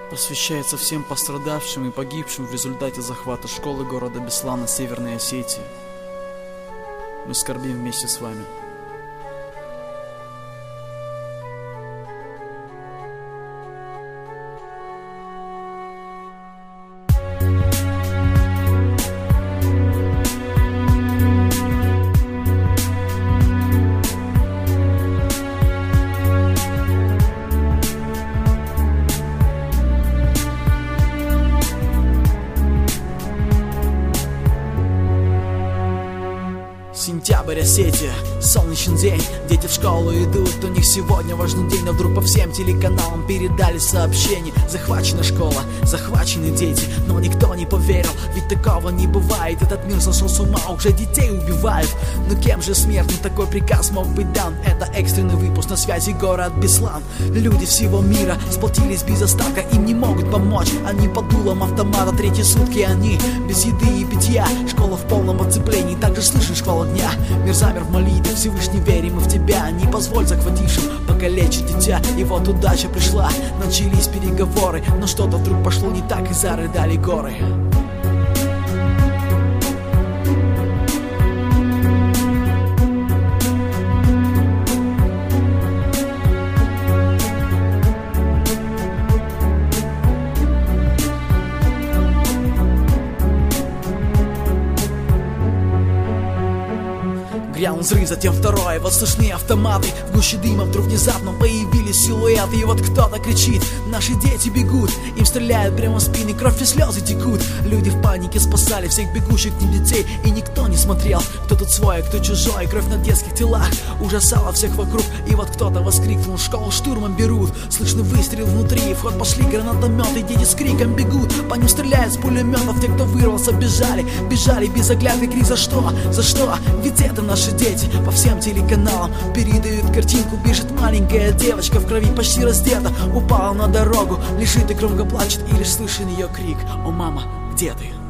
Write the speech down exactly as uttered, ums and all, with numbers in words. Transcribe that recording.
Посвящается всем пострадавшим и погибшим в результате захвата школы города Беслана Северной Осетии. Мы скорбим вместе с вами. Сентябрь, Осетия, солнечный день, дети в школу идут, у них сегодня важный день, но вдруг по всем телеканалам передали сообщение: захвачена школа, захвачены дети, но никто не поверил, ведь такого не бывает, этот мир сошел с ума, уже детей убивают. Но кем же смертным такой приказ мог быть дан? Это экстренный выпуск, на связи город Беслан. Люди всего мира сплотились без остатка, им не могут помочь, они под дулом автомата, третьи сутки они без еды и питья, школа в полном оцеплении, также слышишь хвала дня. Мир замер в молитве, Всевышний, верим мы в тебя, не позволь захватившим покалечить дитя. И вот удача пришла, начались переговоры, но что-то вдруг пошло не так, и зарыдали горы. Грянул взрыв, затем второй, вот слышны автоматы. В гуще дыма вдруг внезапно появились силуэты. И вот кто-то кричит: наши дети бегут. Им стреляют прямо в спины, кровь и слезы текут. Люди в панике спасали всех бегущих к ним детей, и никто не смотрел, кто тут свой, а кто чужой. Кровь на детских телах ужасала всех вокруг. И вот кто-то воскликнул: школу штурмом берут. Слышны выстрел внутри, в ход пошли гранатометы. Дети с криком бегут, по ним стреляют с пулеметов. Те, кто вырвался, бежали, бежали без оглядки. Крик: за что, за что? Ведь это наши дети. По всем телеканалам передают картинку: бежит маленькая девочка в крови, почти раздета, упала на дорогу, лежит и громко плачет, и лишь слышен ее крик: о, мама, где ты?